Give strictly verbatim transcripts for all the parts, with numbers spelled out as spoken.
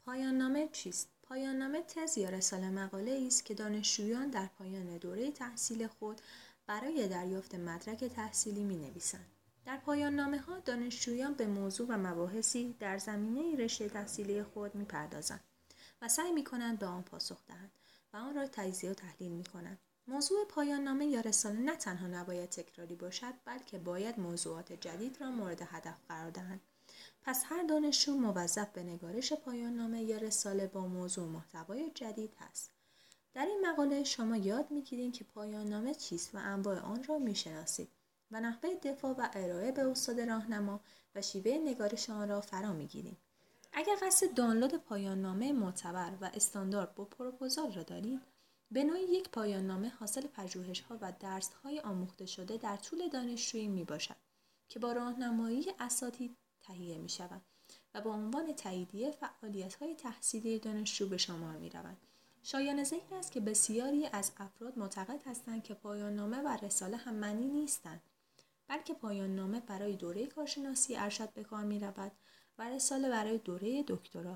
پایان نامه چیست؟ پایان نامه تز یا رساله مقاله است که دانشجویان در پایان دوره تحصیل خود برای دریافت مدرک تحصیلی می نویسند. در پایان نامه ها دانشجویان به موضوع و مباحثی در زمینه رشته تحصیلی خود می پردازند و سعی می کنند به آن پاسخ دهند و آن را تجزیه و تحلیل می کنند. موضوع پایان نامه یا رساله نه تنها نباید تکراری باشد، بلکه باید موضوعات جدید را مورد هدف قرار دهند. پس هر دانشجو موظف به نگارش پایان نامه یا رساله با موضوع محتوای جدید هست. در این مقاله شما یاد می‌گیرید که پایان نامه چیست و انواع آن را می‌شناسید و نحوه دفاع و ارائه به استاد راهنما و شیوه نگارش آن را فرا می‌گیرید. اگر قصد دانلود پایان نامه معتبر و استاندارد با پروپوزال را دارید، به نوعی یک پایان نامه حاصل پژوهش‌ها و درس‌های آموخته شده در طول دانشجویی میباشد که با راهنمایی اساتید تهیه می شود و با عنوان تاییدیه فعالیت‌های تحصیلی دانشجو به شمار می رود. شایان ذکر است که بسیاری از افراد معتقد هستند که پایان نامه و رساله هم معنی نیستند، بلکه پایان نامه برای دوره کارشناسی ارشد به کار می رود و رساله برای دوره دکترا.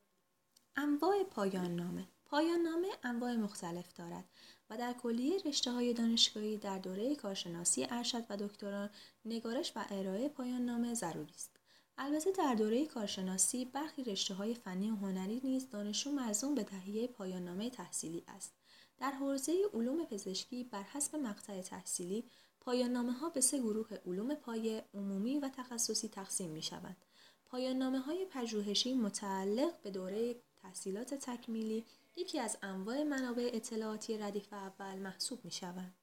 انواع پایان نامه. پایان نامه انواع مختلف دارد و در کلیه رشته‌های دانشگاهی در دوره کارشناسی ارشد و دکترا نگارش و ارائه پایان نامه ضروری است. البته در دوره کارشناسی برخی رشته‌های فنی و هنری نیز دانشجو ملزوم به تهیه پایان نامه تحصیلی است. در حوزه علوم پزشکی بر حسب مقطع تحصیلی پایان نامه‌ها به سه گروه علوم پایه، عمومی و تخصصی تقسیم می‌شوند. پایان نامه‌های پژوهشی متعلق به دوره تحصیلات تکمیلی یکی از انواع منابع اطلاعاتی ردیف اول محسوب می‌شوند.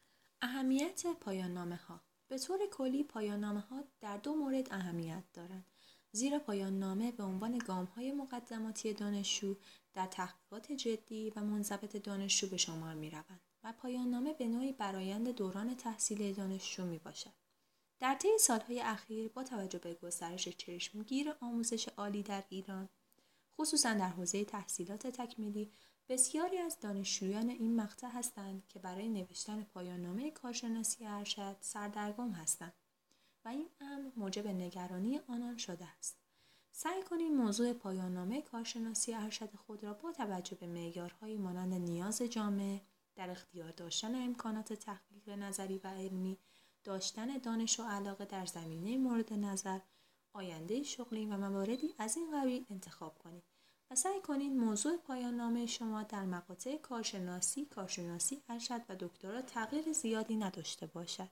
اهمیت پایان نامه‌ها. به طور کلی پایان نامه‌ها در دو مورد اهمیت دارند، زیرا پایان نامه به عنوان گام‌های مقدماتی دانشجو در تحقیقات جدی و منضبط دانشجو به شمار می‌روند و پایان نامه به نوعی برآیند دوران تحصیلی دانشجو میباشد. در طی سالهای اخیر با توجه به گسترش چشمگیر آموزش عالی در ایران، خصوصا در حوزه تحصیلات تکمیلی، بسیاری از دانشجویان این مقطع هستند که برای نوشتن پایان نامه کارشناسی ارشد سردرگم هستند و این امر موجب نگرانی آنان شده است. سعی کنید موضوع پایان نامه کارشناسی ارشد خود را با توجه به معیارهایی مانند نیاز جامعه، در اختیار داشتن امکانات تحقیق نظری و علمی، داشتن دانش و علاقه در زمینه مورد نظر، آینده شغلی و مواردی از این قبیل انتخاب کنید و سعی کنید موضوع پایان نامه شما در مقاطع کارشناسی، کارشناسی ارشد و دکترا تغییر زیادی نداشته باشد.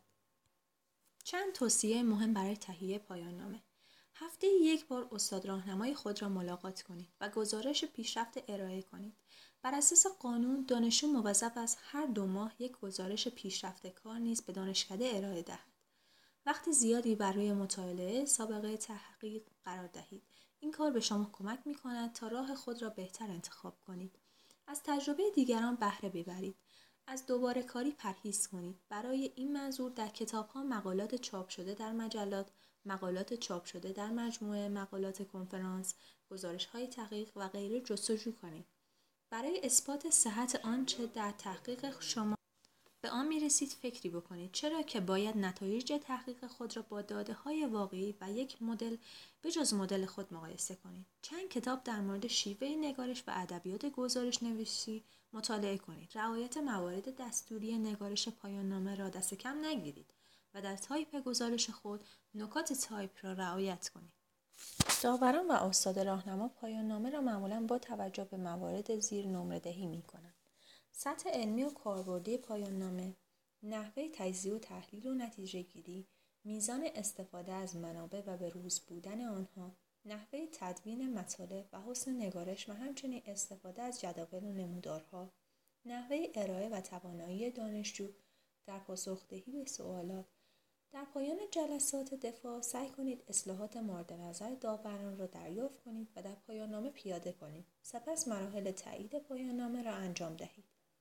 چند توصیه مهم برای تهیه پایان نامه. هفته یک بار استاد راهنمای خود را ملاقات کنید و گزارش پیشرفت ارائه کنید. بر اساس قانون دانشجو موظف است هر دو ماه یک گزارش پیشرفت کار نیز به دانشکده ارائه دهد. وقت زیادی برای مطالعه سابقه تحقیق قرار دهید. این کار به شما کمک می کند تا راه خود را بهتر انتخاب کنید. از تجربه دیگران بهره ببرید. از دوباره کاری پرهیز کنید. برای این منظور در کتاب‌ها، مقالات چاپ شده در مجلات، مقالات چاپ شده در مجموعه مقالات کنفرانس، گزارش‌های تحقیق و غیره جستجو کنید. برای اثبات صحت آنچه در تحقیق شما به آن می‌رسید فکری بکنید، چرا که باید نتایج تحقیق خود را با داده‌های واقعی و یک مدل به جز مدل خود مقایسه کنید. چند کتاب در مورد شیوه نگارش و ادبیات گزارش نویسی مطالعه کنید. رعایت موارد دستوری نگارش پایان نامه را دست کم نگیرید و در تایپ گزارش خود نکات تایپ را رعایت کنید. داوران و استاد راهنما پایان نامه را معمولاً با توجه به موارد زیر نمره دهی می‌کنند: سطح علمی و کاربردی پایان نامه، نحوه تجزیه و تحلیل و نتیجه گیری، میزان استفاده از منابع و به روز بودن آنها، نحوه تدوین مطالب و حسن نگارش و همچنین استفاده از جداول و نمودارها، نحوه ارائه و توانایی دانشجو در پاسخ‌دهی به سوالات. در پایان جلسات دفاع سعی کنید اصلاحات مورد نظر داوران را دریافت کنید و در پایان نامه پیاده کنید. سپس مراحل تایید پایان نامه را انجام دهید.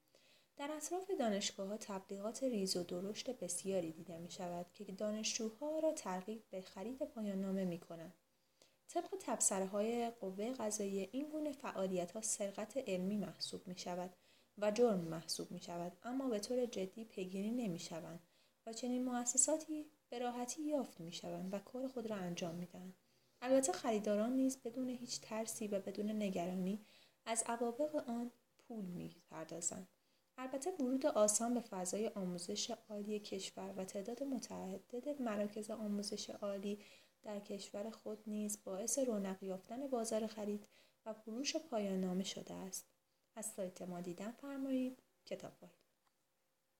در اطراف دانشگاه‌ها تبلیغات ریز و درشت بسیاری دیده می‌شود که دانشجوها را ترغیب به خرید پایان نامه می‌کنند. طبق تبصره‌های قوه قضاییه این گونه فعالیت‌ها سرقت علمی محسوب می‌شود و جرم محسوب می‌شود، اما به طور جدی پیگیری نمی‌شوند و چنین مؤسساتی به راحتی یافت می‌شوند و کار خود را انجام می‌دهند. البته خریداران نیز بدون هیچ ترسی و بدون نگرانی از عوابق آن پول می‌پردازند. البته ورود آسان به فضای آموزش عالی کشور و تعداد متعدد مراکز آموزش عالی در کشور خود نیز باعث رونق یافتن بازار خرید و فروش پایان نامه شده است. از سایت ما دیدن فرمایید کتاب